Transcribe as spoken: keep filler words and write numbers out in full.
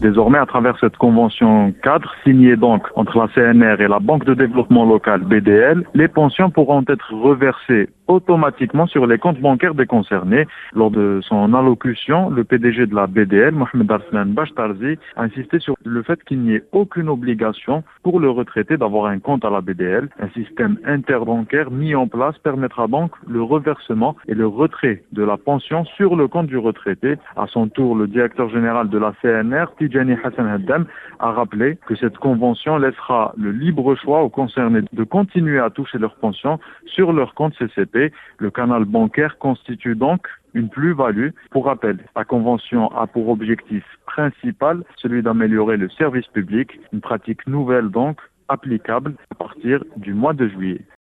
Désormais, à travers cette convention cadre signée donc entre la C N R et la Banque de développement local B D L, les pensions pourront être reversées automatiquement sur les comptes bancaires des concernés. Lors de son allocution, le P D G de la B D L, Mohamed Arslan Bachtarzi, a insisté sur le fait qu'il n'y ait aucune obligation pour le retraité d'avoir un compte à la B D L. Un système interbancaire mis en place permettra donc le reversement et le retrait de la pension sur le compte du retraité. À son tour, le directeur général de la C N R, Tidjani Hassan Haddam, a rappelé que cette convention laissera le libre choix aux concernés de continuer à toucher leur pension sur leur compte C C P. Le canal bancaire constitue donc une plus-value. Pour rappel, la convention a pour objectif principal celui d'améliorer le service public, une pratique nouvelle donc applicable à partir du mois de juillet.